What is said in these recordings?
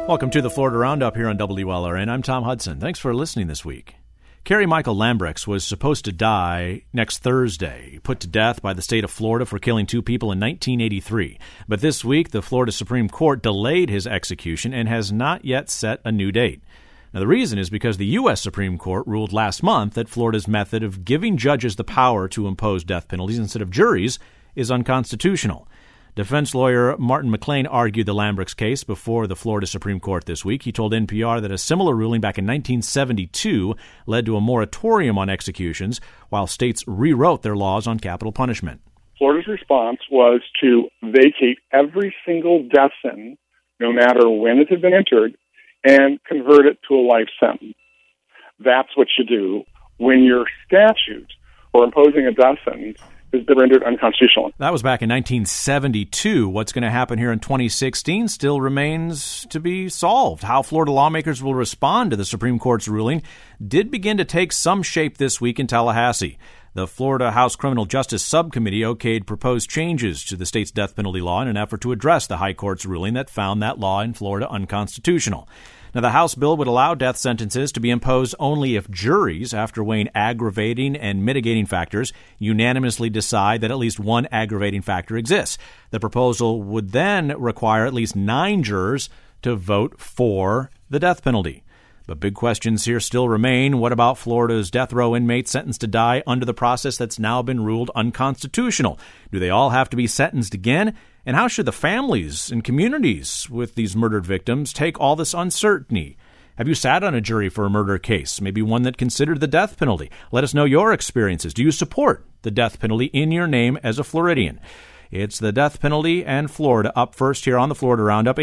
Welcome to the Florida Roundup here on WLRN. I'm Tom Hudson. Thanks for listening this week. Kerry Michael Lambrechts was supposed to die next Thursday, put to death by the state of Florida for killing two people in 1983. But this week, the Florida Supreme Court delayed his execution and has not yet set a new date. Now, the reason is because the U.S. Supreme Court ruled last month that Florida's method of giving judges the power to impose death penalties instead of juries is unconstitutional. Defense lawyer Martin McClain argued the Lambrechts case before the Florida Supreme Court this week. He told NPR that a similar ruling back in 1972 led to a moratorium on executions, while states rewrote their laws on capital punishment. Florida's response was to vacate every single death sentence, no matter when it had been entered, and convert it to a life sentence. That's what you do when your statute for imposing a death sentence has been rendered unconstitutional. That was back in 1972. What's going to happen here in 2016 still remains to be solved. How Florida lawmakers will respond to the Supreme Court's ruling did begin to take some shape this week in Tallahassee. The Florida House Criminal Justice Subcommittee okayed proposed changes to the state's death penalty law in an effort to address the High Court's ruling that found that law in Florida unconstitutional. Now, the House bill would allow death sentences to be imposed only if juries, after weighing aggravating and mitigating factors, unanimously decide that at least one aggravating factor exists. The proposal would then require at least 9 jurors to vote for the death penalty. But big questions here still remain. What about Florida's death row inmates sentenced to die under the process that's now been ruled unconstitutional? Do they all have to be sentenced again? And how should the families and communities with these murdered victims take all this uncertainty? Have you sat on a jury for a murder case, maybe one that considered the death penalty? Let us know your experiences. Do you support the death penalty in your name as a Floridian? It's the death penalty and Florida up first here on the Florida Roundup.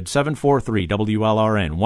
800-743-WLRN,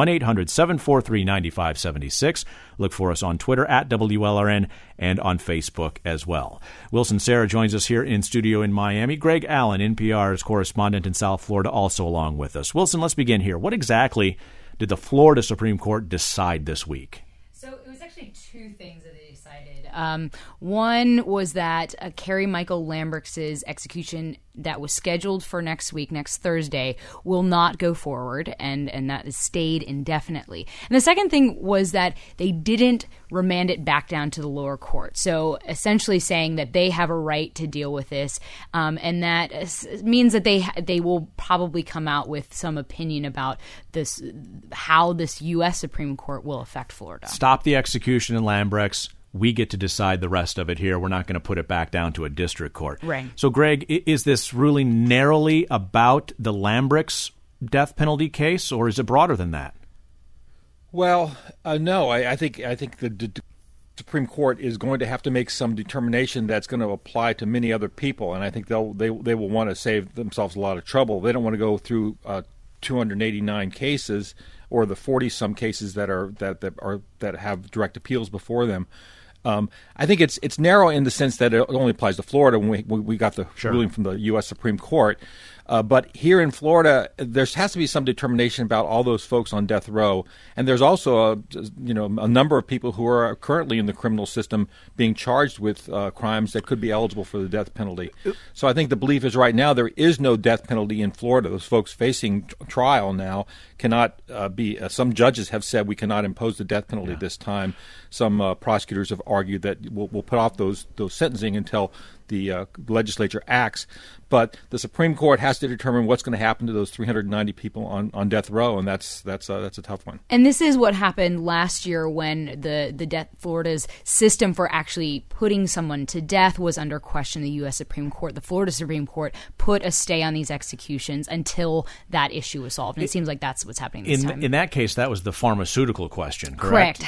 1-800-743-9576. Look for us on Twitter at WLRN and on Facebook as well. Wilson Sarah joins us here in studio in Miami. Greg Allen, NPR's correspondent in South Florida, also along with us. Wilson, let's begin here. What exactly did the Florida Supreme Court decide this week? So it was actually 2 things that they decided. One was that Kerry Michael Lambrechts' execution that was scheduled for next week, next Thursday, will not go forward, and that is stayed indefinitely. And the second thing was that they didn't remand it back down to the lower court. So essentially saying that they have a right to deal with this, and that means that they will probably come out with some opinion about this, how this U.S. Supreme Court will affect Florida. Stop the execution in Lambrechts. We get to decide the rest of it here. We're not going to put it back down to a district court. Right. So, Greg, is this ruling narrowly about the Lambrechts death penalty case, or is it broader than that? Well, no. I think the Supreme Court is going to have to make some determination that's going to apply to many other people, and I think they will want to save themselves a lot of trouble. They don't want to go through 289 cases or the 40-some cases that have direct appeals before them. I think it's narrow in the sense that it only applies to Florida when we got the ruling from the U.S. Supreme Court. But here in Florida, there has to be some determination about all those folks on death row, and there's also a number of people who are currently in the criminal system being charged with crimes that could be eligible for the death penalty. So I think the belief is right now there is no death penalty in Florida. Those folks facing trial now cannot be. Some judges have said we cannot impose the death penalty this time. Some prosecutors have argued that we'll put off those sentencing until the legislature acts. But the Supreme Court has to determine what's going to happen to those 390 people on death row, and that's a tough one. And this is what happened last year when Florida's system for actually putting someone to death was under question. The U.S. Supreme Court, the Florida Supreme Court, put a stay on these executions until that issue was solved. And it seems like that's what's happening this time. In that case, that was the pharmaceutical question, correct?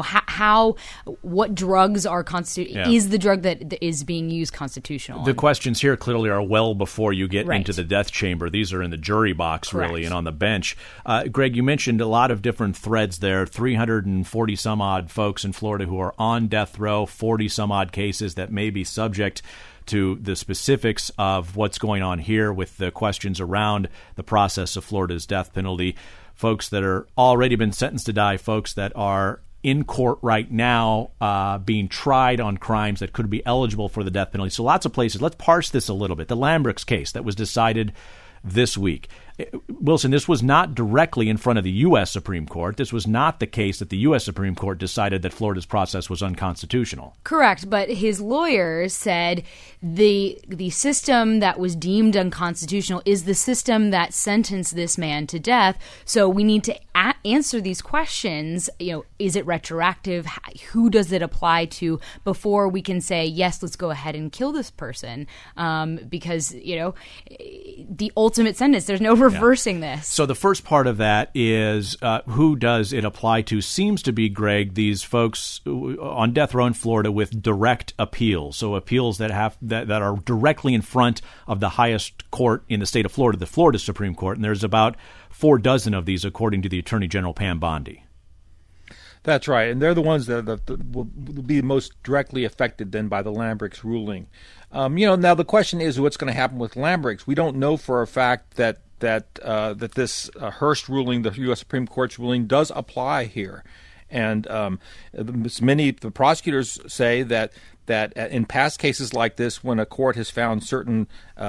What drugs are is the drug that is being used constitutional? The questions here clearly are well before you get into the death chamber. These are in the jury box, really, and on the bench. Greg, you mentioned a lot of different threads there, 340 some odd folks in Florida who are on death row, 40 some odd cases that may be subject to the specifics of what's going on here with the questions around the process of Florida's death penalty, folks that are already been sentenced to die, folks that are in court right now being tried on crimes that could be eligible for the death penalty. So lots of places. Let's parse this a little bit. The Lambrechts case that was decided this week. Wilson, this was not directly in front of the U.S. Supreme Court. This was not the case that the U.S. Supreme Court decided that Florida's process was unconstitutional. Correct, but his lawyers said the system that was deemed unconstitutional is the system that sentenced this man to death. So we need to answer these questions. Is it retroactive? Who does it apply to before we can say, yes, let's go ahead and kill this person? Because, the ultimate sentence, there's no reversing this. So the first part of that is who does it apply to seems to be, Greg, these folks on death row in Florida with direct appeals. So appeals that are directly in front of the highest court in the state of Florida, the Florida Supreme Court. And there's about 4 dozen of these, according to the Attorney General Pam Bondi. That's right, and they're the ones that will be most directly affected then by the Lambrix ruling. Now the question is what's going to happen with Lambrix. We don't know for a fact that this Hurst ruling, the U.S. Supreme Court's ruling, does apply here, and the prosecutors say that in past cases like this, when a court has found certain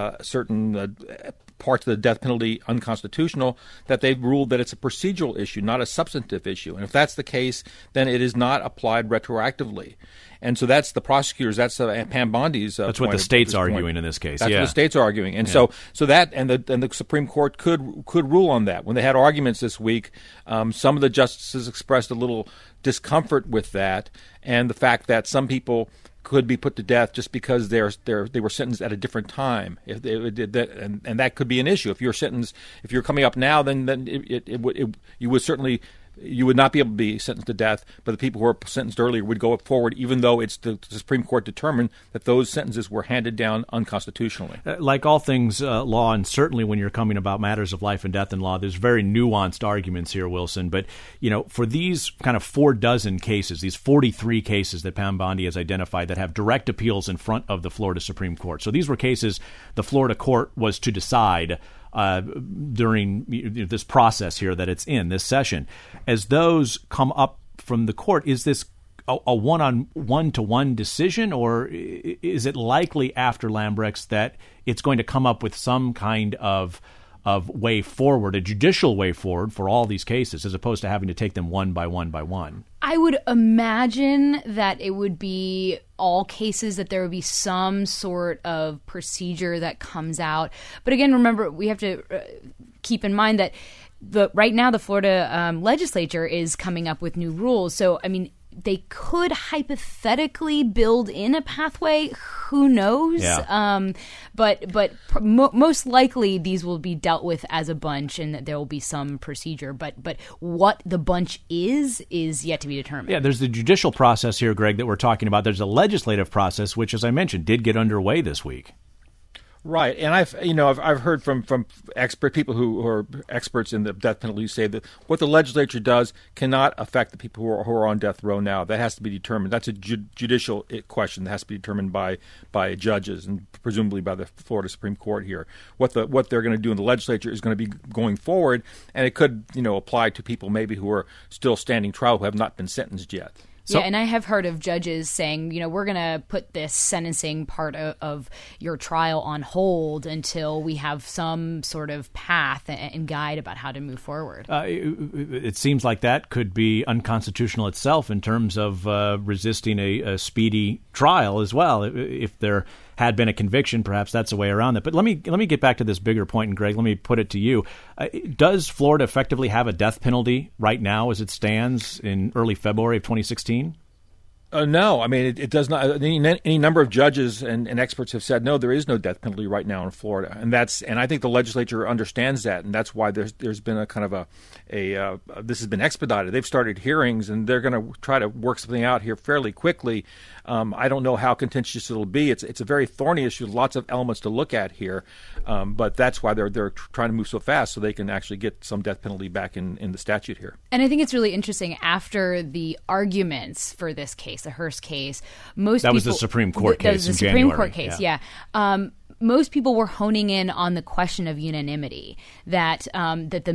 parts of the death penalty unconstitutional, that they've ruled that it's a procedural issue, not a substantive issue. And if that's the case, then it is not applied retroactively. And so that's the prosecutors, that's Pam Bondi's That's what the state's arguing in this case. That's what the state's arguing. And so that and the Supreme Court could rule on that. When they had arguments this week, some of the justices expressed a little discomfort with that and the fact that some people could be put to death just because they were sentenced at a different time. If they did that, and that could be an issue. If you're coming up now, then you would not be able to be sentenced to death, but the people who were sentenced earlier would go forward, even though it's the Supreme Court determined that those sentences were handed down unconstitutionally. Like all things law, and certainly when you're coming about matters of life and death in law, there's very nuanced arguments here, Wilson. But, for these kind of 4 dozen cases, these 43 cases that Pam Bondi has identified that have direct appeals in front of the Florida Supreme Court. So these were cases the Florida court was to decide during this process here that it's in this session. As those come up from the court, is this a one-to-one decision, or is it likely after Lambrix that it's going to come up with some kind of way forward, a judicial way forward for all these cases, as opposed to having to take them one by one by one? I would imagine that it would be all cases, that there would be some sort of procedure that comes out. But again, remember, we have to keep in mind that right now the Florida legislature is coming up with new rules. So, they could hypothetically build in a pathway. Who knows? Yeah. But most likely these will be dealt with as a bunch, and that there will be some procedure. But what the bunch is yet to be determined. Yeah, there's the judicial process here, Greg, that we're talking about. There's a legislative process, which, as I mentioned, did get underway this week. Right, and I've heard from people who are experts in the death penalty say that what the legislature does cannot affect the people who are on death row now. That has to be determined. That's a judicial question that has to be determined by judges and presumably by the Florida Supreme Court here. What they're going to do in the legislature is going to be going forward, and it could apply to people maybe who are still standing trial who have not been sentenced yet. So, and I have heard of judges saying, we're going to put this sentencing part of your trial on hold until we have some sort of path and guide about how to move forward. It seems like that could be unconstitutional itself in terms of resisting a speedy trial as well. If there had been a conviction, perhaps that's a way around it. But let me get back to this bigger point, and Greg, let me put it to you. Does Florida effectively have a death penalty right now as it stands in early February of 2016? No, it does not. Any number of judges and experts have said no, there is no death penalty right now in Florida, and I think the legislature understands that, and that's why there's been a kind of this has been expedited. They've started hearings, and they're going to try to work something out here fairly quickly. I don't know how contentious it'll be. It's a very thorny issue, lots of elements to look at here, but that's why they're trying to move so fast so they can actually get some death penalty back in the statute here. And I think it's really interesting after the arguments for this case, the Hurst case, that was the Supreme Court case in January. Supreme Court case, yeah. Most people were honing in on the question of unanimity. That the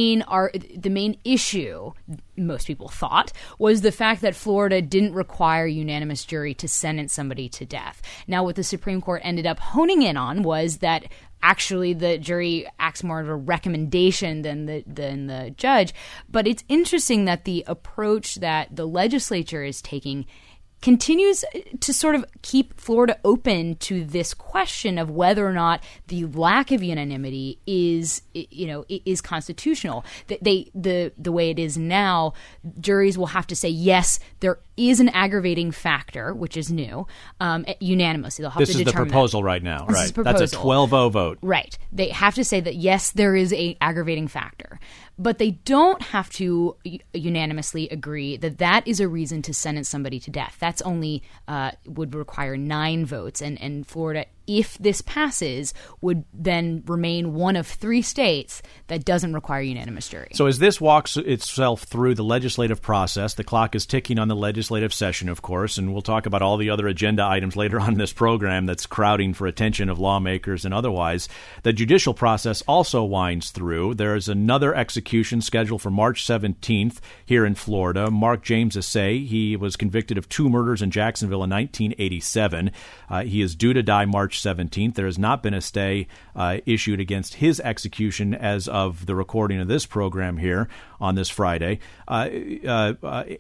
main issue, most people thought, was the fact that Florida didn't require unanimous jury to sentence somebody to death. Now, what the Supreme Court ended up honing in on was that actually the jury acts more of a recommendation than the judge. But it's interesting that the approach that the legislature is taking continues to sort of keep Florida open to this question of whether or not the lack of unanimity is constitutional. The way it is now, juries will have to say, yes, there is an aggravating factor, which is new, unanimously. They'll have to determine. This is the proposal right now, right? That's a 12-0 vote. Right. They have to say that, yes, there is a aggravating factor. But they don't have to unanimously agree that that is a reason to sentence somebody to death. That's only would require 9 votes. And Florida, if this passes, would then remain one of 3 states that doesn't require unanimous jury. So as this walks itself through the legislative process, the clock is ticking on the legislative session, of course, and we'll talk about all the other agenda items later on in this program that's crowding for attention of lawmakers and otherwise. The judicial process also winds through. There's another execution scheduled for March 17th here in Florida. Mark James Assay, he was convicted of 2 murders in Jacksonville in 1987. He is due to die March 17th. There has not been a stay issued against his execution as of the recording of this program here on this Friday. As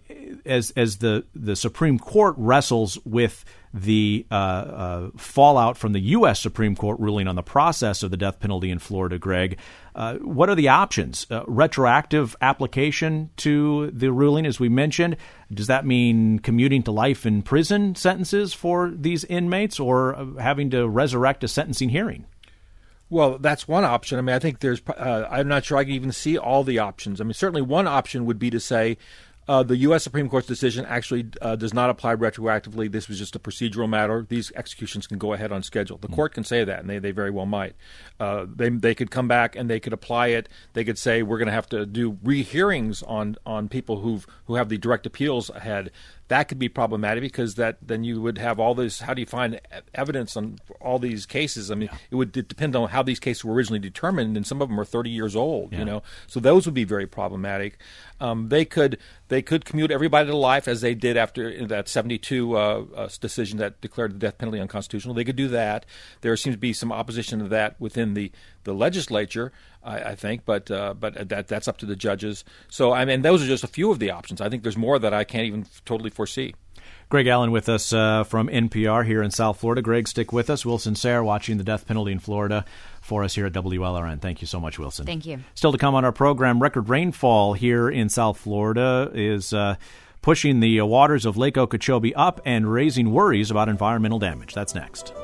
the Supreme Court wrestles with the fallout from the U.S. Supreme Court ruling on the process of the death penalty in Florida, Greg, what are the options? Retroactive application to the ruling, as we mentioned. Does that mean commuting to life in prison sentences for these inmates, or having to resurrect a sentencing hearing? Well, that's one option. I mean, I think there's I'm not sure I can even see all the options. I mean, certainly one option would be to say the U.S. Supreme Court's decision actually does not apply retroactively. This was just a procedural matter. These executions can go ahead on schedule. The court can say that, and they very well might. They could come back and they could apply it. They could say we're going to have to do rehearings on people who have the direct appeals ahead. That could be problematic because then you would have all this. How do you find evidence on all these cases? I mean, it would depend on how these cases were originally determined, and some of them are 30 years old. Yeah. So those would be very problematic. They could commute everybody to life as they did after that 72 decision that declared the death penalty unconstitutional. They could do that. There seems to be some opposition to that within the legislature, I think, but that's up to the judges. So I mean, those are just a few of the options. I think there's more that I can't even totally foresee. Greg Allen with us from NPR here in South Florida. Greg, stick with us. Wilson Sayre watching the death penalty in Florida for us here at WLRN. Thank you so much, Wilson. Thank you. Still to come on our program, record rainfall here in South Florida is pushing the waters of Lake Okeechobee up and raising worries about environmental damage. That's next.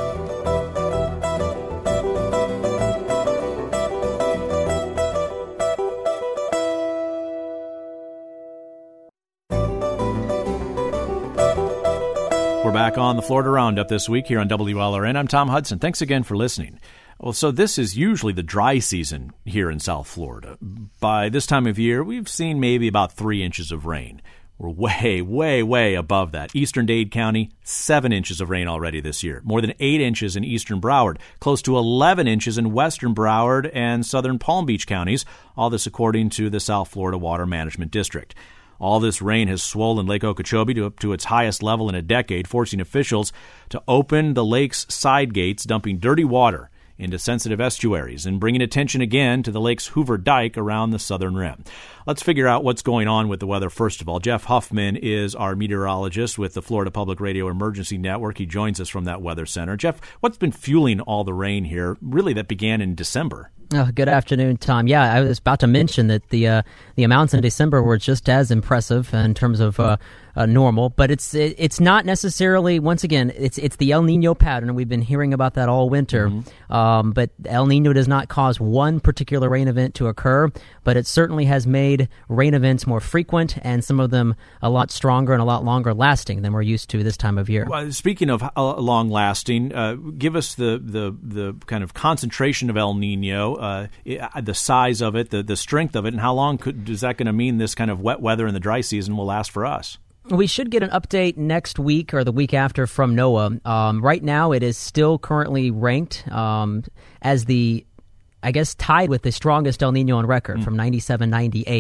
We're back on the Florida Roundup this week here on WLRN. I'm Tom Hudson. Thanks again for listening. Well, so this is usually the dry season here in South Florida. By this time of year, we've seen maybe about 3 inches of rain. We're way, way, way above that. Eastern Dade County, 7 inches of rain already this year. More than 8 inches in eastern Broward. Close to 11 inches in western Broward and southern Palm Beach counties. All this according to the South Florida Water Management District. All this rain has swollen Lake Okeechobee up to its highest level in a decade, forcing officials to open the lake's side gates, dumping dirty water into sensitive estuaries and bringing attention again to the lake's Hoover Dike around the southern rim. Let's figure out what's going on with the weather first of all. Jeff Huffman is our meteorologist with the Florida Public Radio Emergency Network. He joins us from that weather center. Jeff, what's been fueling all the rain here, really that began in December? Oh, good afternoon, Tom. Yeah, I was about to mention that the amounts in December were just as impressive in terms of normal, but it's not necessarily. Once again, it's the El Nino pattern. We've been hearing about that all winter, but El Nino does not cause one particular rain event to occur, but it certainly has made rain events more frequent and some of them a lot stronger and a lot longer lasting than we're used to this time of year. Well, speaking of long lasting, give us the kind of concentration of El Nino. The size of it, the strength of it, and how long is that going to mean this kind of wet weather in the dry season will last for us? We should get an update next week or the week after from NOAA. Right now, it is still currently ranked as tied with the strongest El Nino on record from 97-98.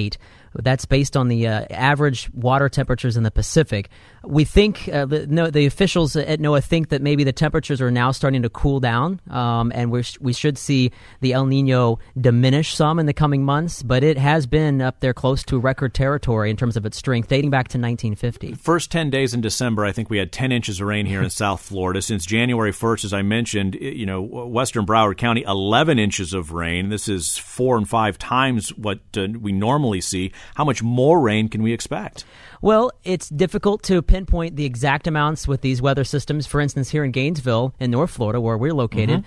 That's based on the average water temperatures in the Pacific. We think the officials at NOAA think that maybe the temperatures are now starting to cool down, and we should see the El Nino diminish some in the coming months. But it has been up there close to record territory in terms of its strength, dating back to 1950. First 10 days in December, I think we had 10 inches of rain here in South Florida. Since January 1st, as I mentioned, western Broward County, 11 inches of rain. This is 4 and 5 times what we normally see. How much more rain can we expect? Well, it's difficult to pinpoint the exact amounts with these weather systems. For instance, here in Gainesville, in North Florida, where we're located,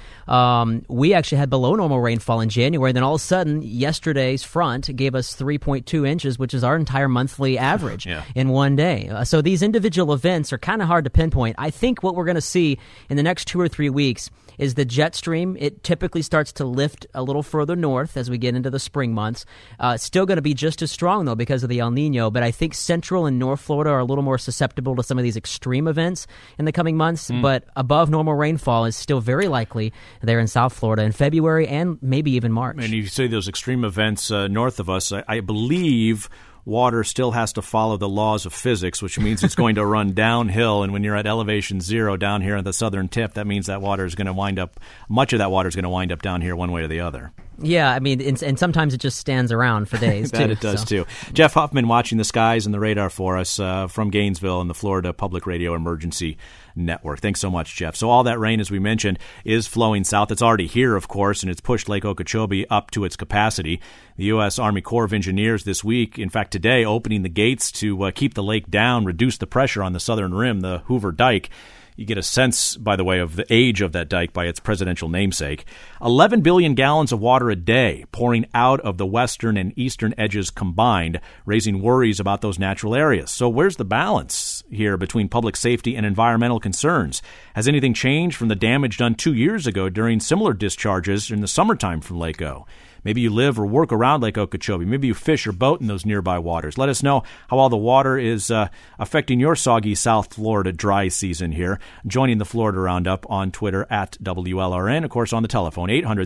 we actually had below normal rainfall in January. Then all of a sudden, yesterday's front gave us 3.2 inches, which is our entire monthly average in one day. So these individual events are kind of hard to pinpoint. I think what we're going to see in the next 2 or 3 weeks is the jet stream. It typically starts to lift a little further north as we get into the spring months. It's still going to be just as strong, though, because of the El Nino, but I think Central and North Florida are a little more susceptible to some of these extreme events in the coming months, but above normal rainfall is still very likely there in South Florida in February and maybe even March. And you say those extreme events north of us, I believe water still has to follow the laws of physics, which means it's going to run downhill. And when you're at elevation 0 down here at the southern tip, that means that water is going to wind up, much of that water is going to wind up down here one way or the other. Yeah, I mean, and sometimes it just stands around for days, that too. It does, too. Jeff Huffman watching the skies and the radar for us from Gainesville and the Florida Public Radio Emergency Network. Thanks so much, Jeff. So all that rain, as we mentioned, is flowing south. It's already here, of course, and it's pushed Lake Okeechobee up to its capacity. The U.S. Army Corps of Engineers this week, in fact today, opening the gates to keep the lake down, reduce the pressure on the southern rim, the Hoover Dike. You get a sense, by the way, of the age of that dike by its presidential namesake. 11 billion gallons of water a day pouring out of the western and eastern edges combined, raising worries about those natural areas. So where's the balance here between public safety and environmental concerns? Has anything changed from the damage done 2 years ago during similar discharges in the summertime from Lake O? Maybe you live or work around Lake Okeechobee. Maybe you fish or boat in those nearby waters. Let us know how all the water is affecting your soggy South Florida dry season here. Joining the Florida Roundup on Twitter at WLRN. Of course, on the telephone,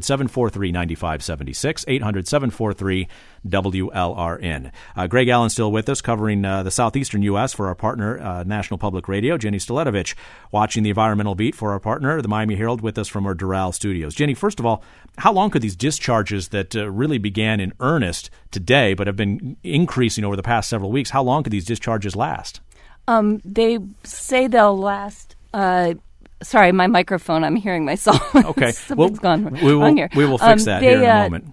800-743-9576, 800-743-WLRN. Greg Allen still with us, covering the southeastern U.S. for our partner, National Public Radio. Jenny Staletovich watching the environmental beat for our partner, the Miami Herald, with us from our Doral studios. Jenny, first of all, how long could these discharges that really began in earnest today but have been increasing over the past several weeks, how long could these discharges last? They say they'll last... sorry, my microphone, I'm hearing myself. Okay. Something's gone we wrong here. We will fix that here in a moment.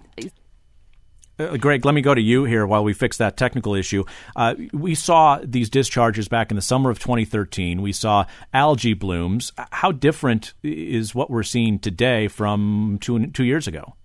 Greg, let me go to you here while we fix that technical issue. We saw these discharges back in the summer of 2013. We saw algae blooms. How different is what we're seeing today from two years ago?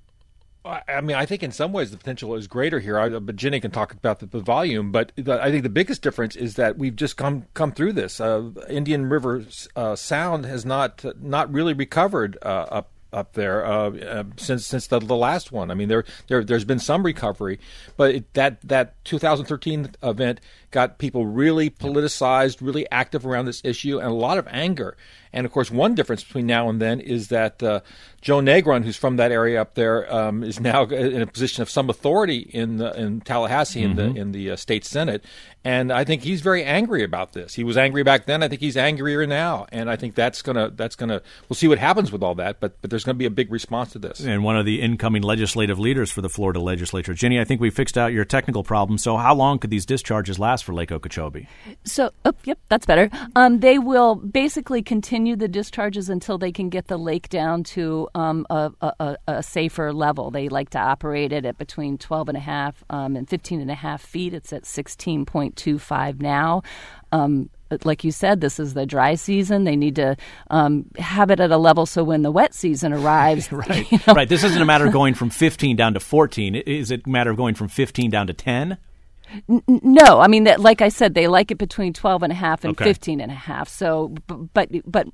I mean, I think in some ways the potential is greater here. But Jenny can talk about the volume. But I think the biggest difference is that we've just come through this. Indian River Sound has not really recovered up there since the last one. I mean, there's been some recovery, but that 2013 event got people really politicized, really active around this issue, and a lot of anger. And, of course, one difference between now and then is that Joe Negron, who's from that area up there, is now in a position of some authority in Tallahassee in the state Senate. And I think he's very angry about this. He was angry back then. I think he's angrier now. And I think that's gonna we'll see what happens with all that. But there's going to be a big response to this. And one of the incoming legislative leaders for the Florida legislature. Jenny, I think we fixed out your technical problem. So how long could these discharges last for Lake Okeechobee? So, yep, that's better. They will basically continue the discharges until they can get the lake down to a safer level. They like to operate it at between 12.5 and 15.5 feet. It's at 16.25 now. Like you said, this is the dry season. They need to have it at a level so when the wet season arrives. Right. Right. This isn't a matter of going from 15 down to 14. Is it a matter of going from 15 down to 10? No, I mean, like I said, they like it between 12.5 and 15.5. So, but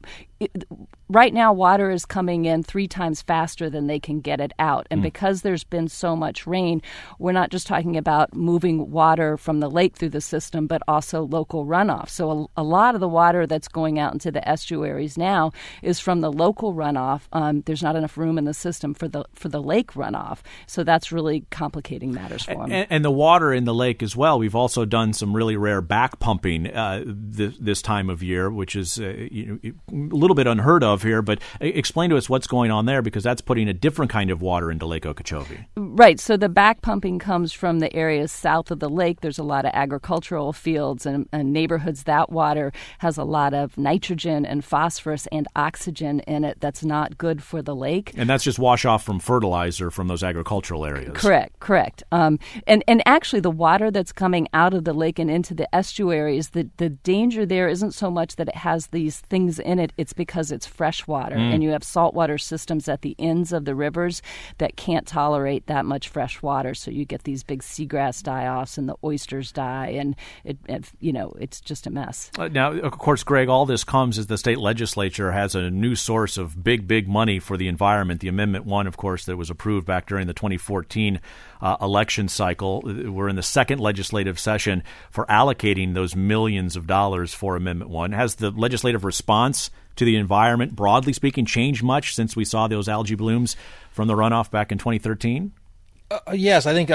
right now, water is coming in 3 times faster than they can get it out. And because there's been so much rain, we're not just talking about moving water from the lake through the system, but also local runoff. So a lot of the water that's going out into the estuaries now is from the local runoff. There's not enough room in the system for the lake runoff. So that's really complicating matters for them. And the water in the lake as well. We've also done some really rare back pumping this time of year, which is a little bit unheard of here. But explain to us what's going on there, because that's putting a different kind of water into Lake Okeechobee. Right. So the back pumping comes from the areas south of the lake. There's a lot of agricultural fields and neighborhoods. That water has a lot of nitrogen and phosphorus and oxygen in it that's not good for the lake. And that's just wash off from fertilizer from those agricultural areas. Correct. And actually the water that's coming out of the lake and into the estuaries, the danger there isn't so much that it has these things in it. It's because it's fresh water. And you have saltwater systems at the ends of the rivers that can't tolerate that much fresh water. So you get these big seagrass die-offs and the oysters die, and it's just a mess. Now, of course, Greg, all this comes as the state legislature has a new source of big money for the environment. The Amendment 1, of course, that was approved back during the 2014 election cycle. We're in the second legislative session for allocating those millions of dollars for Amendment 1. Has the legislative response to the environment, broadly speaking, changed much since we saw those algae blooms from the runoff back in 2013? Yes, I think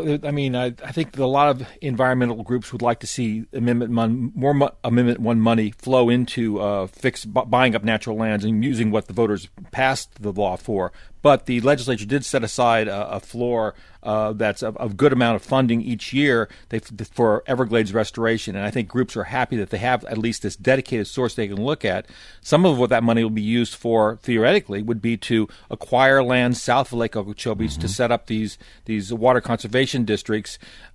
I think a lot of environmental groups would like to see Amendment 1 money flow into buying up natural lands and using what the voters passed the law for. But the legislature did set aside a floor that's a good amount of funding each year for Everglades restoration. And I think groups are happy that they have at least this dedicated source they can look at. Some of what that money will be used for, theoretically, would be to acquire land south of Lake Okeechobee to set up these water conservation districts.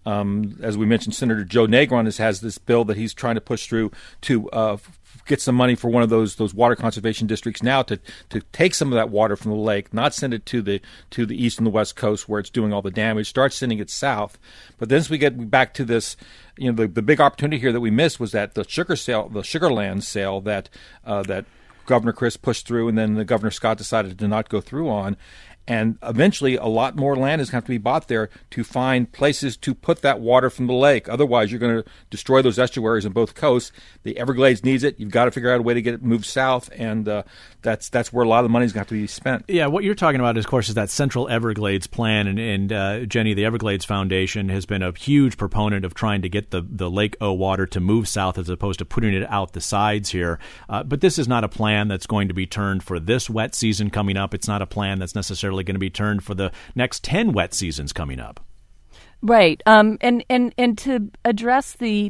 As we mentioned, Senator Joe Negron has this bill that he's trying to push through to get some money for one of those water conservation districts now to take some of that water from the lake, not send it to the east and the west coast where it's doing all the damage, start sending it south. But then as we get back to this, the big opportunity here that we missed was that the sugar land sale that Governor Chris pushed through, and then Governor Scott decided to not go through on. And eventually, a lot more land is going to have to be bought there to find places to put that water from the lake. Otherwise, you're going to destroy those estuaries on both coasts. The Everglades needs it. You've got to figure out a way to get it moved south, and that's where a lot of the money is going to have to be spent. Yeah, what you're talking about, of course, is that Central Everglades plan. And Jenny, the Everglades Foundation, has been a huge proponent of trying to get the Lake O water to move south as opposed to putting it out the sides here. But this is not a plan that's going to be turned for this wet season coming up. It's not a plan that's necessarily going to be turned for the next 10 wet seasons coming up. Right. And to address the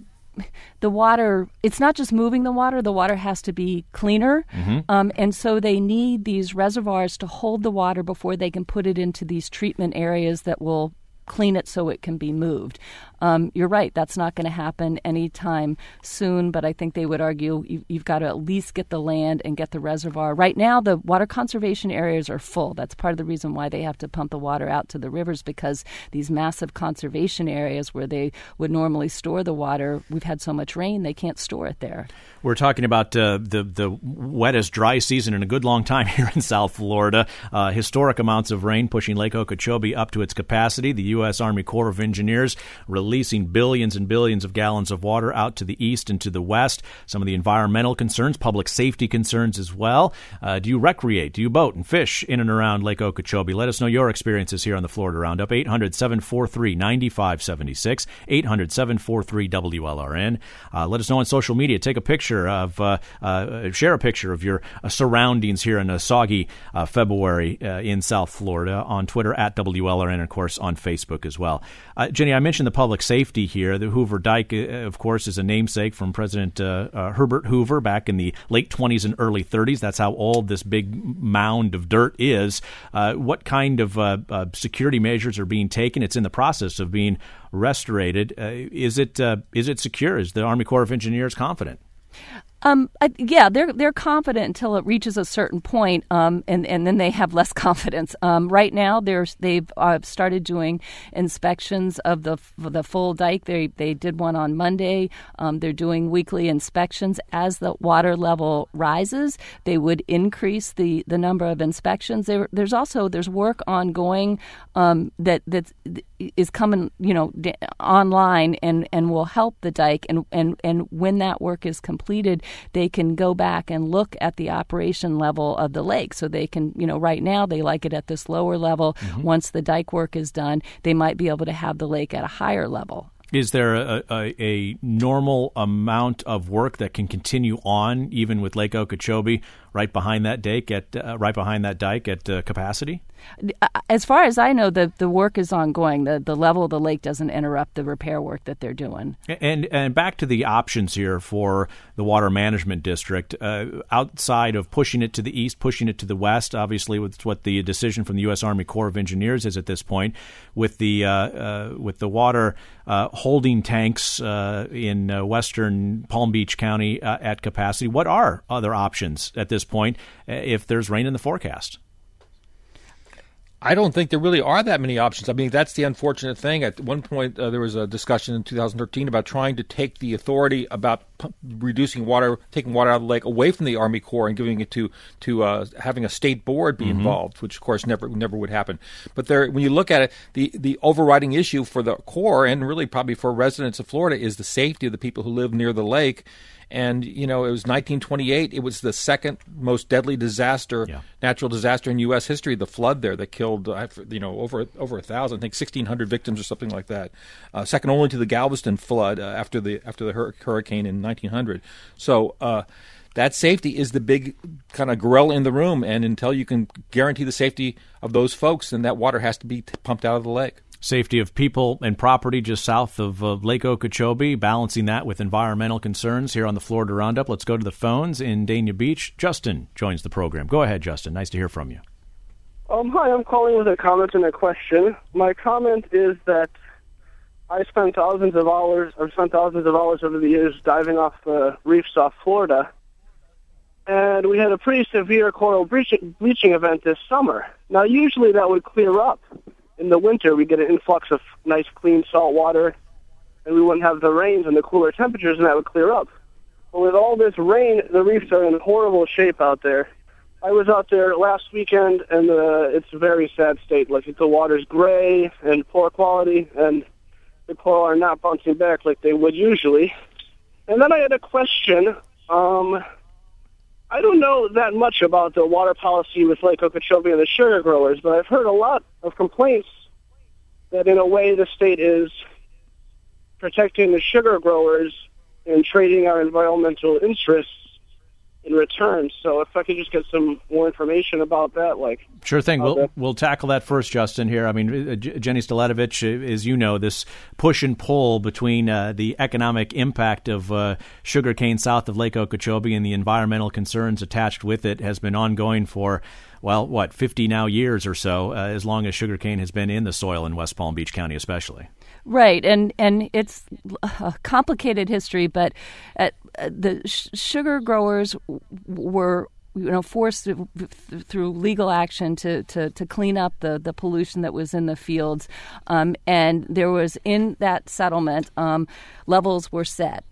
water, it's not just moving the water has to be cleaner. And so they need these reservoirs to hold the water before they can put it into these treatment areas that will clean it so it can be moved. You're right, that's not going to happen anytime soon, but I think they would argue you've got to at least get the land and get the reservoir. Right now, the water conservation areas are full. That's part of the reason why they have to pump the water out to the rivers, because these massive conservation areas where they would normally store the water, we've had so much rain, they can't store it there. We're talking about the wettest dry season in a good long time here in South Florida. Historic amounts of rain pushing Lake Okeechobee up to its capacity. The U.S. Army Corps of Engineers releasing billions and billions of gallons of water out to the east and to the west. Some of the environmental concerns, public safety concerns as well. Do you recreate? Do you boat and fish in and around Lake Okeechobee? Let us know your experiences here on the Florida Roundup. 800-743-9576. 800-743-WLRN. Let us know on social media. Take a picture share a picture of your surroundings here in a soggy February in South Florida on Twitter at WLRN, and of course on Facebook as well. Jenny, I mentioned the public safety here. The Hoover Dike, of course, is a namesake from President Herbert Hoover back in the late 20s and early 30s. That's how old this big mound of dirt is. What kind of security measures are being taken? It's in the process of being restorated. Is it secure? Is the Army Corps of Engineers confident? Yeah, they're confident until it reaches a certain point, and then they have less confidence. Right now, they've started doing inspections of the full dike. They did one on Monday. They're doing weekly inspections. As the water level rises, they would increase the number of inspections. There's work ongoing that is coming, online and will help the dike. And when that work is completed, they can go back and look at the operation level of the lake. So they can, right now they like it at this lower level. Mm-hmm. Once the dike work is done, they might be able to have the lake at a higher level. Is there a normal amount of work that can continue on even with Lake Okeechobee right behind that dike at capacity? As far as I know, the work is ongoing. The level of the lake doesn't interrupt the repair work that they're doing. And back to the options here for the Water Management District, outside of pushing it to the east, pushing it to the west, obviously with what the decision from the U.S. Army Corps of Engineers is at this point, with the water holding tanks in western Palm Beach County at capacity. What are other options at this point if there's rain in the forecast? I don't think there really are that many options. I mean, that's the unfortunate thing. At one point, there was a discussion in 2013 about trying to take the authority about reducing water, taking water out of the lake away from the Army Corps and giving it to having a state board be involved, which of course never would happen. But when you look at it, the overriding issue for the Corps and really probably for residents of Florida is the safety of the people who live near the lake. And, it was 1928. It was the second most deadly natural disaster in U.S. history, the flood there that killed, over 1,000, I think 1,600 victims or something like that. Second only to the Galveston flood after the hurricane in 1900. So that safety is the big kind of gorilla in the room. And until you can guarantee the safety of those folks, then that water has to be pumped out of the lake. Safety of people and property just south of Lake Okeechobee, balancing that with environmental concerns here on the Florida Roundup. Let's go to the phones in Dania Beach. Justin joins the program. Go ahead, Justin. Nice to hear from you. Hi, I'm calling with a comment and a question. My comment is that I spent thousands of dollars over the years diving off the reefs off Florida, and we had a pretty severe coral bleaching event this summer. Now, usually that would clear up. In the winter, we get an influx of nice, clean, salt water, and we wouldn't have the rains and the cooler temperatures, and that would clear up. But with all this rain, the reefs are in horrible shape out there. I was out there last weekend, and it's a very sad state. Like, the water's gray and poor quality, and the coral are not bouncing back like they would usually. And then I had a question. I don't know that much about the water policy with Lake Okeechobee and the sugar growers, but I've heard a lot of complaints that in a way the state is protecting the sugar growers and trading our environmental interests in return. So if I could just get some more information about that. Sure thing. We'll tackle that first, Justin, here. I mean, Jenny Staletovich, as you know, this push and pull between the economic impact of sugarcane south of Lake Okeechobee and the environmental concerns attached with it has been ongoing for, 50 now years or so, as long as sugarcane has been in the soil in West Palm Beach County especially. Right, and it's a complicated history, but the sugar growers were forced through legal action to clean up the pollution that was in the fields, and there was in that settlement levels were set.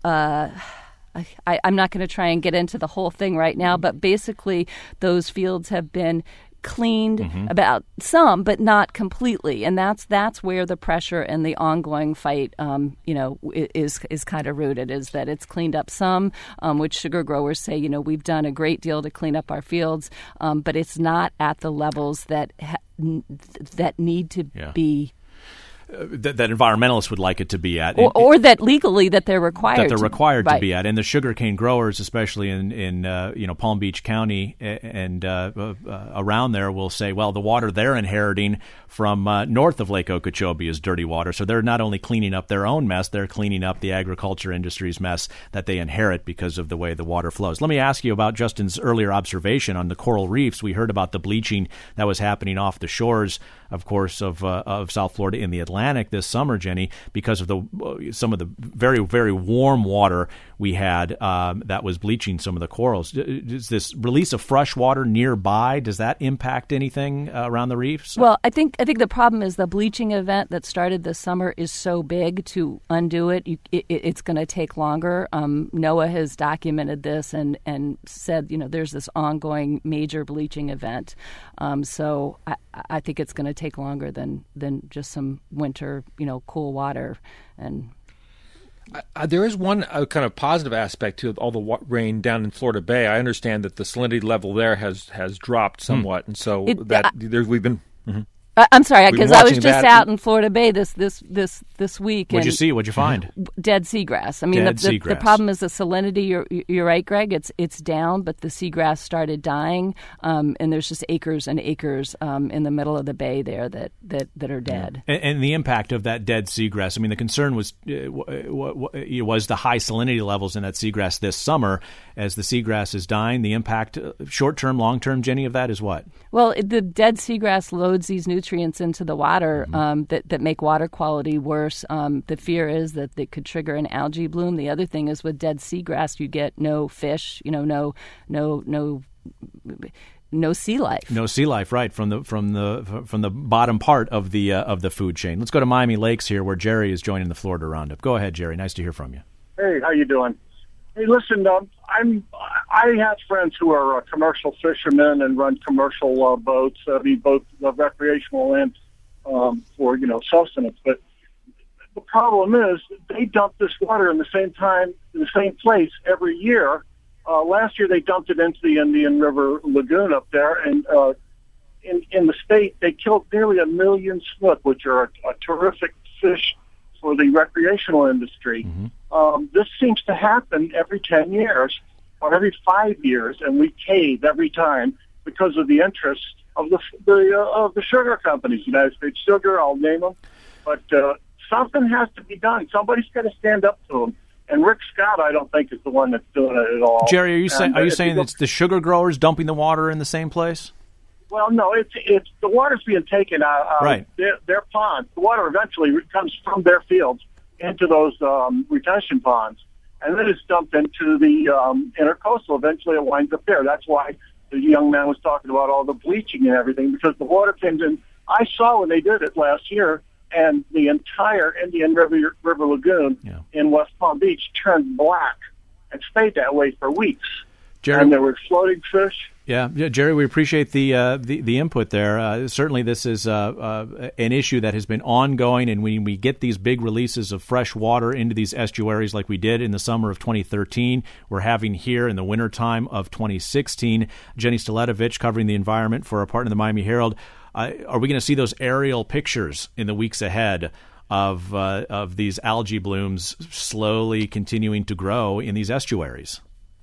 I'm not going to try and get into the whole thing right now, but basically those fields have been cleaned about some, but not completely, and that's where the pressure and the ongoing fight, is kind of rooted. Is that it's cleaned up some, which sugar growers say, we've done a great deal to clean up our fields, but it's not at the levels that need to be. That environmentalists would like it to be at, or that legally that they're required to be at, and the sugarcane growers, especially in Palm Beach County and around there, will say, well, the water they're inheriting from north of Lake Okeechobee is dirty water, so they're not only cleaning up their own mess, they're cleaning up the agriculture industry's mess that they inherit because of the way the water flows. Let me ask you about Justin's earlier observation on the coral reefs. We heard about the bleaching that was happening off the shores, of course, of South Florida in the Atlantic this summer, Jenny, because of some of the very, very warm water we had that was bleaching some of the corals. Does this release of fresh water nearby, does that impact anything around the reefs? Well, I think the problem is the bleaching event that started this summer is so big to undo it. It's going to take longer. NOAA has documented this and said, there's this ongoing major bleaching event. So I think it's going to take longer than just some winter, cool water. And there is one kind of positive aspect to all the rain down in Florida Bay. I understand that the salinity level there has dropped somewhat, and so we've been. Mm-hmm. I'm sorry, because I was just out in Florida Bay this week. What'd you see? What'd you find? Dead seagrass. I mean, the problem is the salinity. You're right, Greg. It's down, but the seagrass started dying, and there's just acres and acres in the middle of the bay there that are dead. And the impact of that dead seagrass. I mean, the concern was the high salinity levels in that seagrass this summer. As the seagrass is dying, the impact, short term, long term, Jenny, of that is what? Well, the dead seagrass loads these nutrients into the water that make water quality worse. The fear is that it could trigger an algae bloom. The other thing is with dead seagrass, you get no fish, no sea life. No sea life, right? From the bottom part of the food chain. Let's go to Miami Lakes here, where Jerry is joining the Florida Roundup. Go ahead, Jerry. Nice to hear from you. Hey, how you doing? Hey, listen, I have friends who are commercial fishermen and run commercial boats, both recreational and for sustenance. But the problem is they dump this water in the same place every year. Last year they dumped it into the Indian River Lagoon up there, and in the state they killed nearly 1 million snook, which are a terrific fish for the recreational industry. Mm-hmm. This seems to happen every 10 years or every 5 years, and we cave every time because of the interest of the sugar companies, United States Sugar, I'll name them. But something has to be done. Somebody's got to stand up to them. And Rick Scott, I don't think, is the one that's doing it at all. Jerry, are you saying it's the sugar growers dumping the water in the same place? Well, no, it's the water's being taken out of their ponds. The water eventually comes from their fields into those retention ponds, and then it's dumped into the intercoastal. Eventually, it winds up there. That's why the young man was talking about all the bleaching and everything, because the water comes in. I saw when they did it last year, and the entire Indian River Lagoon in West Palm Beach turned black and stayed that way for weeks. Jerry, and there were floating fish. Yeah, Jerry, we appreciate the input there. Certainly, this is an issue that has been ongoing, and when we get these big releases of fresh water into these estuaries like we did in the summer of 2013, we're having here in the wintertime of 2016. Jenny Staletovich covering the environment for our partner, the Miami Herald. Are we going to see those aerial pictures in the weeks ahead of these algae blooms slowly continuing to grow in these estuaries?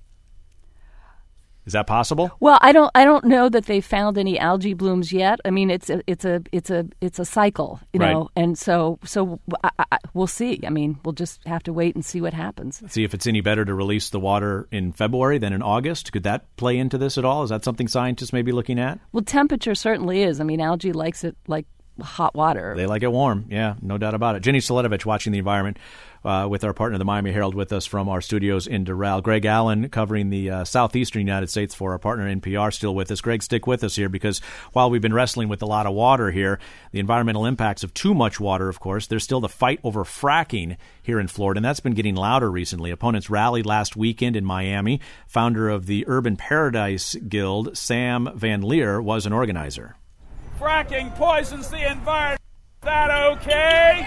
Is that possible? Well, I don't know that they found any algae blooms yet. I mean, it's a cycle, you know, and so we'll see. I mean, we'll just have to wait and see what happens. See if it's any better to release the water in February than in August. Could that play into this at all? Is that something scientists may be looking at? Well, temperature certainly is. I mean, algae likes it like hot water. They like it warm. Yeah, no doubt about it. Jenny Staletovich watching the environment with our partner, the Miami Herald, with us from our studios in Doral. Greg Allen covering the southeastern United States for our partner NPR, still with us. Greg, stick with us here, because while we've been wrestling with a lot of water here, the environmental impacts of too much water, of course, there's still the fight over fracking here in Florida, and that's been getting louder recently. Opponents rallied last weekend in Miami. Founder of the Urban Paradise Guild, Sam Van Leer, was an organizer. Fracking poisons the environment. Is that okay?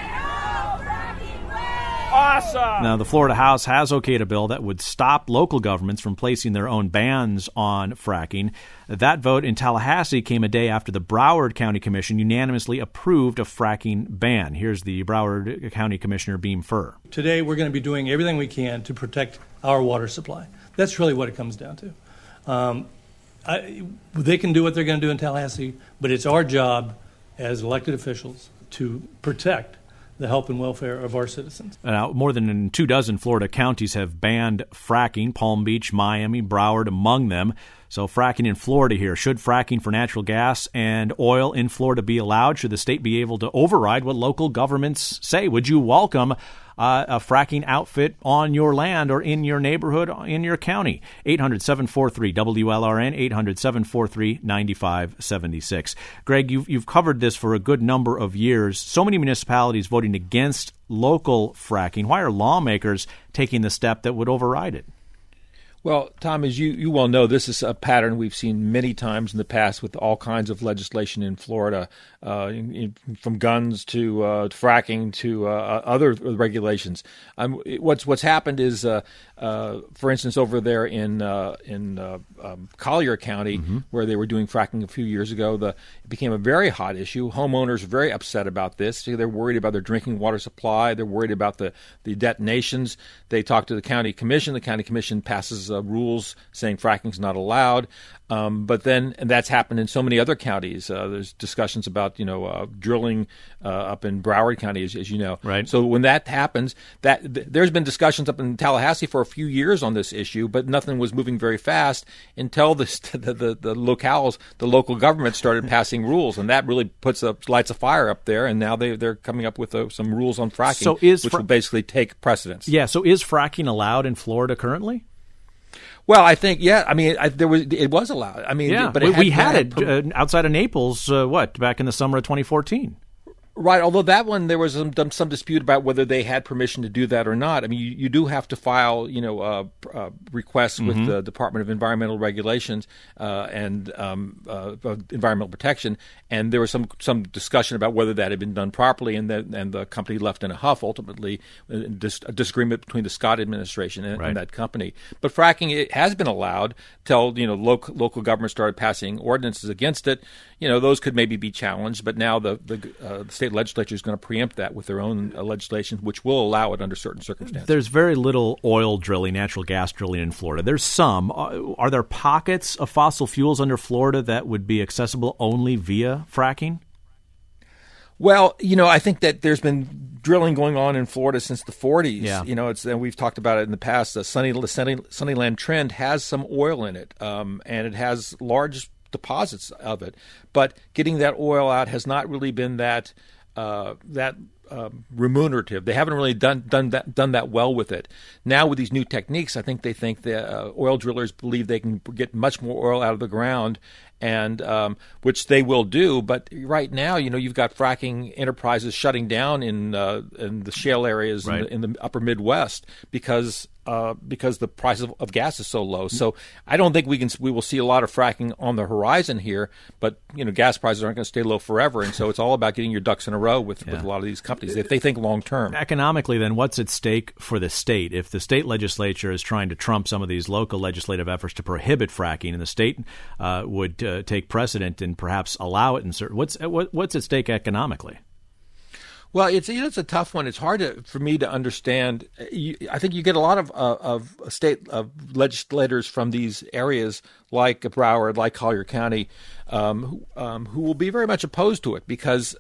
Awesome. Now, the Florida House has okayed a bill that would stop local governments from placing their own bans on fracking. That vote in Tallahassee came a day after the Broward County Commission unanimously approved a fracking ban. Here's the Broward County Commissioner, Beam Fur. Today, we're going to be doing everything we can to protect our water supply. That's really what it comes down to. They can do what they're going to do in Tallahassee, but it's our job as elected officials to protect the health and welfare of our citizens. Now, more than 24 Florida counties have banned fracking, Palm Beach, Miami, Broward among them. So fracking in Florida here. Should fracking for natural gas and oil in Florida be allowed? Should the state be able to override what local governments say? Would you welcome a fracking outfit on your land or in your neighborhood, in your county? 800-743-WLRN, 800-743-9576. Greg, you've covered this for a good number of years. So many municipalities voting against local fracking. Why are lawmakers taking the step that would override it? Well, Tom, as you well know, this is a pattern we've seen many times in the past with all kinds of legislation in Florida, from guns to fracking to other regulations. What's happened is, for instance, over there in Collier County, where they were doing fracking a few years ago, it became a very hot issue. Homeowners are very upset about this. They're worried about their drinking water supply. They're worried about the detonations. They talked to the county commission. The county commission passes rules saying fracking is not allowed. But then, and that's happened in so many other counties. There's discussions about drilling up in Broward County, as you know. Right. So when that happens, there's been discussions up in Tallahassee for a few years on this issue, but nothing was moving very fast until the locales, the local government started passing rules, and that really lights a fire up there. And now they're coming up with some rules on fracking, which will basically take precedence. Yeah. So is fracking allowed in Florida currently? Well, I think, yeah. I mean, it was allowed. I mean, yeah, but we had it outside of Naples. Back in the summer of 2014. Right, although that one there was some dispute about whether they had permission to do that or not. I mean, you do have to file, requests with the Department of Environmental Regulations and Environmental Protection, and there was some discussion about whether that had been done properly, and the company left in a huff. Ultimately, a disagreement between the Scott administration and that company. But fracking, it has been allowed till local governments started passing ordinances against it. Those could maybe be challenged, but now the state legislature is going to preempt that with their own legislation, which will allow it under certain circumstances. There's very little oil drilling, natural gas drilling in Florida. There's some. Are there pockets of fossil fuels under Florida that would be accessible only via fracking? Well, I think that there's been drilling going on in Florida since the 40s. Yeah. And we've talked about it in the past. The Sunnyland Trend has some oil in it, and it has large deposits of it, but getting that oil out has not really been that remunerative. They haven't really done that well with it. Now with these new techniques, I think the oil drillers believe they can get much more oil out of the ground, and which they will do. But right now, you've got fracking enterprises shutting down in the shale areas in the upper Midwest because the price of gas is so low. So I don't think we will see a lot of fracking on the horizon here, but gas prices aren't going to stay low forever, and so it's all about getting your ducks in a row with a lot of these companies if they think long term. Economically, then, what's at stake for the state? If the state legislature is trying to trump some of these local legislative efforts to prohibit fracking, and the state would take precedent and perhaps allow it in certain, what's at stake economically? Well, it's a tough one. It's hard for me to understand. I think you get a lot of state legislators from these areas like Broward, like Collier County, who will be very much opposed to it because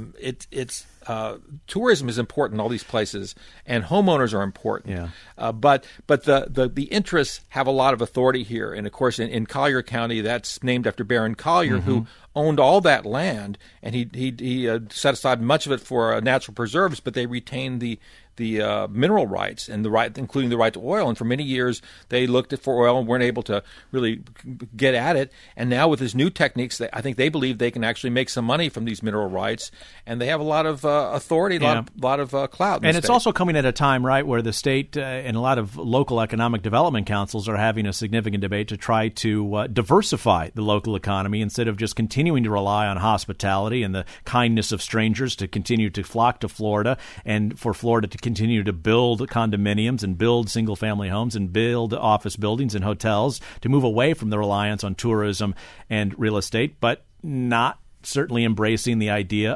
it's tourism is important in all these places, and homeowners are important. Yeah. But the interests have a lot of authority here, and of course in Collier County, that's named after Baron Collier, who owned all that land, and he set aside much of it for natural preserves, but they retained the mineral rights and including the right to oil. And for many years, they looked for oil and weren't able to really get at it. And now with these new techniques, I think they believe they can actually make some money from these mineral rights. And they have a lot of authority, a lot of clout. And it's also coming at a time, right, where the state and a lot of local economic development councils are having a significant debate to try to diversify the local economy instead of just continuing to rely on hospitality and the kindness of strangers to continue to flock to Florida, and for Florida to continue to build condominiums and build single-family homes and build office buildings and hotels, to move away from the reliance on tourism and real estate, but not certainly embracing the idea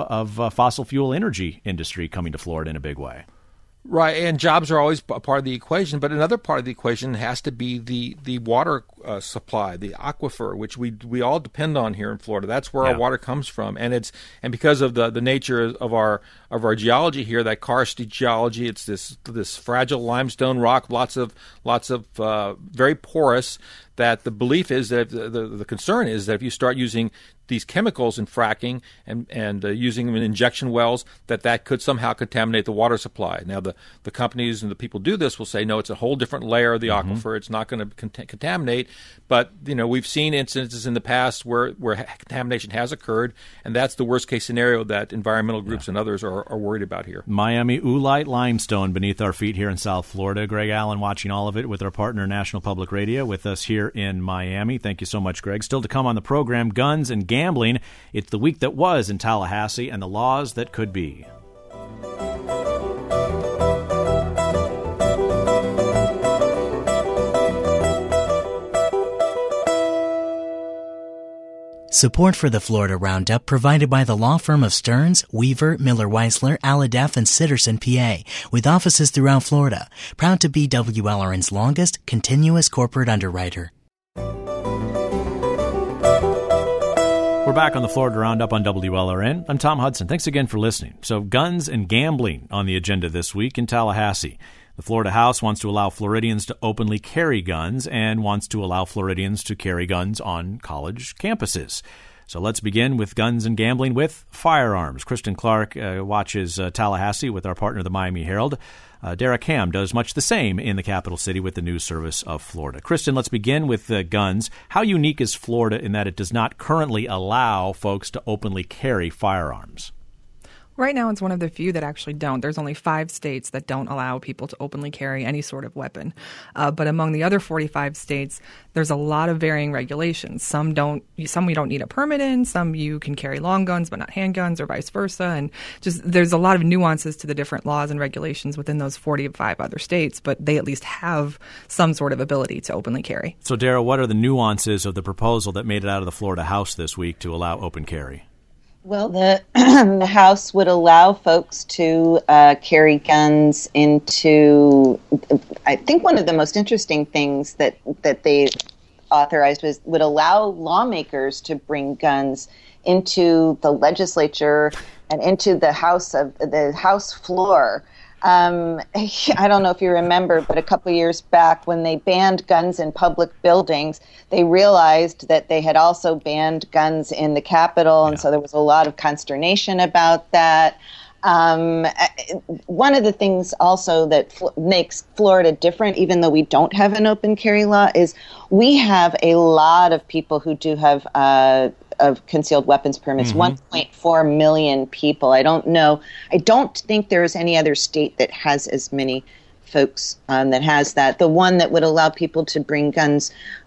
of fossil fuel energy industry coming to Florida in a big way. Right, and jobs are always a part of the equation, but another part of the equation has to be the water supply, the aquifer, which we all depend on here in Florida. That's where our water comes from, and because of the nature of our geology here, that karst geology, it's this fragile limestone rock, lots of very porous. That the belief is that the concern is that if you start using these chemicals in fracking and using them in injection wells, that could somehow contaminate the water supply. Now, the companies and the people who do this will say, no, it's a whole different layer of the aquifer. It's not going to contaminate. But, we've seen instances in the past where contamination has occurred, and that's the worst-case scenario that environmental groups and others are worried about here. Miami oolite limestone beneath our feet here in South Florida. Greg Allen watching all of it with our partner National Public Radio with us here in Miami. Thank you so much, Greg. Still to come on the program, guns and gambling. It's the week that was in Tallahassee and the laws that could be. Support for the Florida Roundup provided by the law firm of Stearns, Weaver, Miller Weisler, Aladef, and Sitterson, PA, with offices throughout Florida. Proud to be WLRN's longest continuous corporate underwriter. We're back on the Florida Roundup on WLRN. I'm Tom Hudson. Thanks again for listening. So, guns and gambling on the agenda this week in Tallahassee. The Florida House wants to allow Floridians to openly carry guns and wants to allow Floridians to carry guns on college campuses. So let's begin with guns and gambling with firearms. Kristen Clark watches Tallahassee with our partner, the Miami Herald. Derek Ham does much the same in the capital city with the News Service of Florida. Kristen, let's begin with guns. How unique is Florida in that it does not currently allow folks to openly carry firearms? Right now, it's one of the few that actually don't. There's only 5 states that don't allow people to openly carry any sort of weapon. But among the other 45 states, there's a lot of varying regulations. Some we don't need a permit in. Some you can carry long guns but not handguns, or vice versa. And just there's a lot of nuances to the different laws and regulations within those 45 other states. But they at least have some sort of ability to openly carry. So, Dara, what are the nuances of the proposal that made it out of the Florida House this week to allow open carry? Well, the House would allow folks to carry guns into, I think one of the most interesting things that they authorized would allow lawmakers to bring guns into the legislature and into the House floor. I don't know if you remember, but a couple years back when they banned guns in public buildings, they realized that they had also banned guns in the Capitol, and so there was a lot of consternation about that. One of the things also that makes Florida different, even though we don't have an open carry law, is we have a lot of people who do have of concealed weapons permits, 1.4 million people. I don't think there is any other state that has as many folks that has that. The one that would allow people to bring guns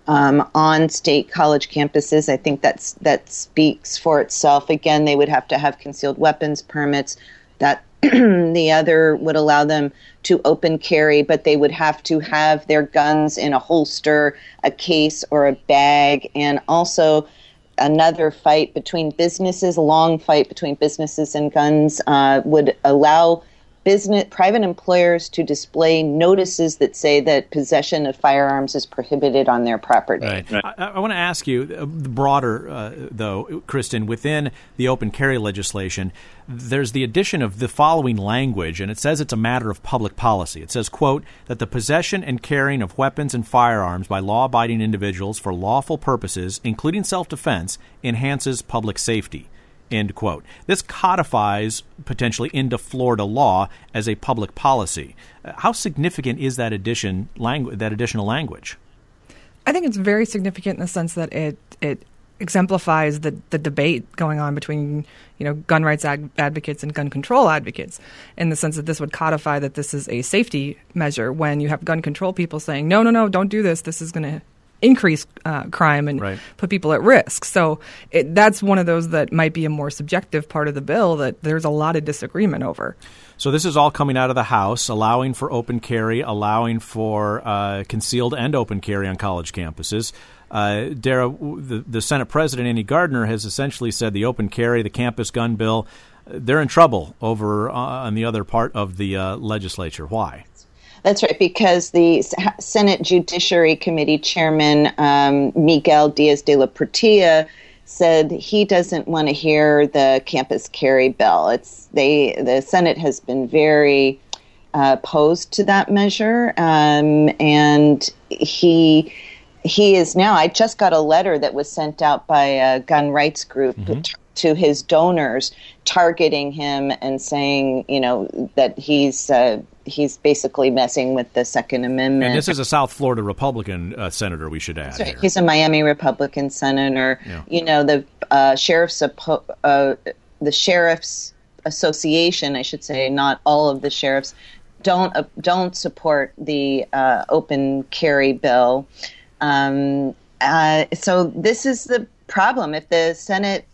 on state college campuses, I think that speaks for itself. Again, they would have to have concealed weapons permits. That the other would allow them to open carry, but they would have to have their guns in a holster, a case, or a bag, and also another fight between businesses, a long fight between businesses and guns, would allow private employers to display notices that say that possession of firearms is prohibited on their property. Right. I want to ask you, broader, though, Kristen, within the open carry legislation, there's the addition of the following language, and it says it's a matter of public policy. It says, quote, that the possession and carrying of weapons and firearms by law-abiding individuals for lawful purposes, including self-defense, enhances public safety. End quote. This codifies potentially into Florida law as a public policy. How significant is that additional language? I think it's very significant in the sense that it exemplifies the debate going on between gun rights advocates and gun control advocates, in the sense that this would codify that this is a safety measure when you have gun control people saying, no, don't do this. This is going to increase crime and put people at risk. So that's one of those that might be a more subjective part of the bill that there's a lot of disagreement over. So this is all coming out of the House, allowing for open carry, allowing for concealed and open carry on college campuses. Dara, the Senate President, Andy Gardner, has essentially said the open carry, the campus gun bill, they're in trouble over on the other part of the legislature. Why? That's right, because the Senate Judiciary Committee Chairman, Miguel Diaz de la Portilla, said he doesn't want to hear the campus carry bill. The Senate has been very opposed to that measure, and he he is now, I just got a letter that was sent out by a gun rights group to his donors, targeting him and saying, that he's basically messing with the Second Amendment. And this is a South Florida Republican senator, we should add. Right. He's a Miami Republican senator. Yeah. The Sheriff's Association, I should say, not all of the sheriffs, don't support the open carry bill. So this is the problem. If the Senate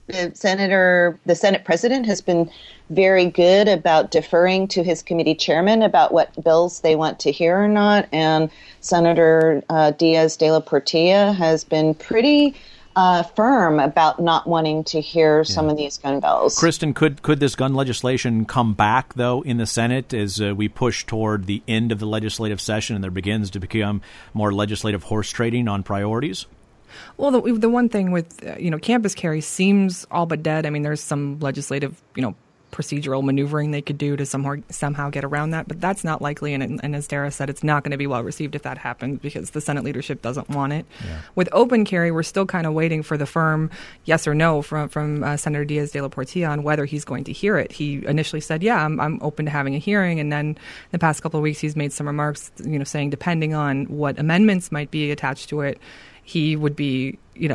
president has been very good about deferring to his committee chairman about what bills they want to hear or not, and Senator Diaz de la Portilla has been pretty firm about not wanting to hear some of these gun bills. Kristen, could this gun legislation come back, though, in the Senate as we push toward the end of the legislative session and there begins to become more legislative horse trading on priorities? Well, the one thing with, campus carry seems all but dead. I mean, there's some legislative, procedural maneuvering they could do to somehow get around that, but that's not likely. And as Dara said, it's not going to be well received if that happens because the Senate leadership doesn't want it. Yeah. With open carry, we're still kind of waiting for the firm yes or no from Senator Diaz de la Portilla on whether he's going to hear it. He initially said, yeah, I'm open to having a hearing. And then the past couple of weeks, he's made some remarks, saying depending on what amendments might be attached to it, he would be,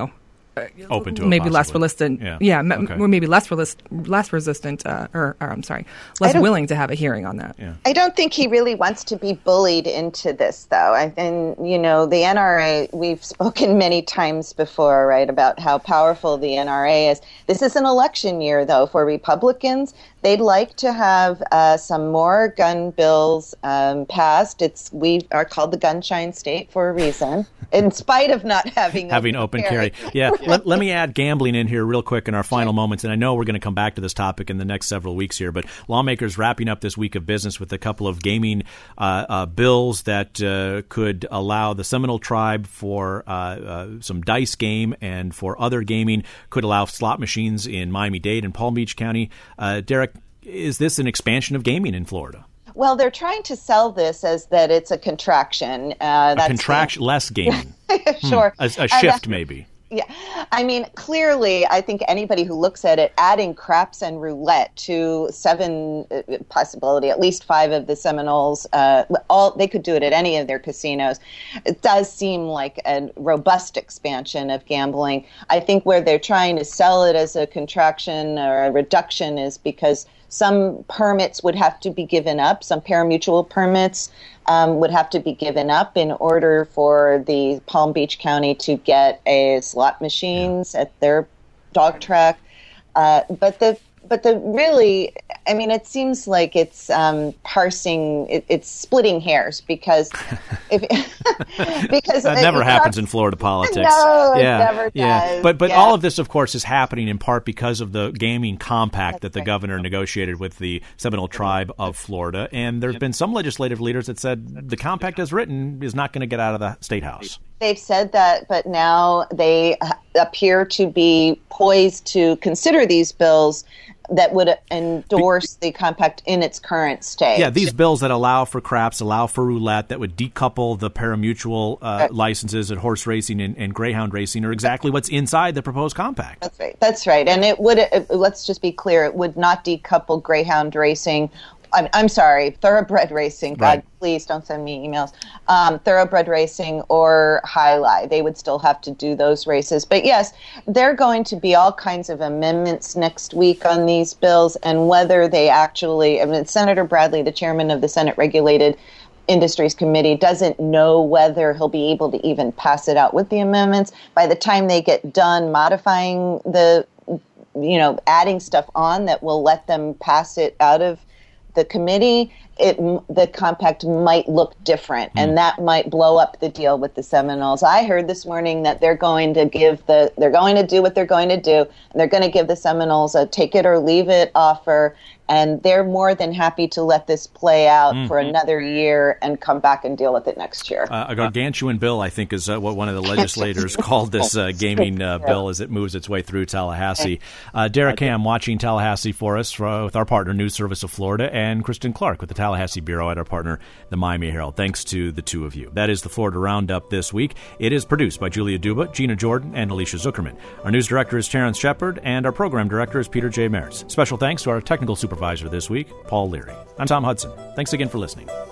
open to maybe it, less resistant, or maybe less resistant, less willing to have a hearing on that. Yeah. I don't think he really wants to be bullied into this, though. And the NRA, we've spoken many times before, right, about how powerful the NRA is. This is an election year, though, for Republicans. They'd like to have some more gun bills passed. We are called the gunshine state for a reason, in spite of not having open carry. Yeah. Let me add gambling in here real quick in our final moments, and I know we're going to come back to this topic in the next several weeks here, but lawmakers wrapping up this week of business with a couple of gaming bills that could allow the Seminole Tribe for some dice game, and for other gaming could allow slot machines in Miami-Dade and Palm Beach County. Derek, is this an expansion of gaming in Florida? Well, they're trying to sell this as that it's a contraction. Less gaming. Sure. A shift, maybe. Yeah. I mean, clearly, I think anybody who looks at it, adding craps and roulette to 7, possibility, at least 5 of the Seminoles, they could do it at any of their casinos. It does seem like a robust expansion of gambling. I think where they're trying to sell it as a contraction or a reduction is because some permits would have to be given up. Some parimutuel permits would have to be given up in order for the Palm Beach County to get a slot machines at their dog track. But the really, I mean, it seems like it's it's splitting hairs because that never happens in Florida politics. No, it never does. But all of this, of course, is happening in part because of the gaming compact that the governor negotiated with the Seminole Tribe of Florida. And there have been some legislative leaders that said the compact as written is not going to get out of the State House. They've said that, but now they appear to be poised to consider these bills that would endorse the compact in its current state. Yeah, these bills that allow for craps, allow for roulette, that would decouple the parimutuel licenses at horse racing and greyhound racing are exactly what's inside the proposed compact. That's right. And it would, let's just be clear, it would not decouple greyhound racing. I'm sorry, thoroughbred racing. God, right. Please don't send me emails. Thoroughbred racing or Highlight. They would still have to do those races. But yes, there are going to be all kinds of amendments next week on these bills, and whether they actually, Senator Bradley, the chairman of the Senate Regulated Industries Committee, doesn't know whether he'll be able to even pass it out with the amendments. By the time they get done modifying adding stuff on that will let them pass it out of the committee, the compact might look different, and that might blow up the deal with the Seminoles. I heard this morning that they're going to do what they're going to do, and they're going to give the Seminoles a take it or leave it offer And they're more than happy to let this play out for another year and come back and deal with it next year. A gargantuan bill, I think, is what one of the legislators called this gaming bill as it moves its way through Tallahassee. Derek Ham watching Tallahassee for us with our partner, News Service of Florida, and Kristen Clark with the Tallahassee Bureau at our partner, the Miami Herald. Thanks to the two of you. That is the Florida Roundup this week. It is produced by Julia Duba, Gina Jordan, and Alicia Zuckerman. Our news director is Terrence Shepard, and our program director is Peter J. Maris. Special thanks to our technical supervisor this week, Paul Leary. I'm Tom Hudson. Thanks again for listening.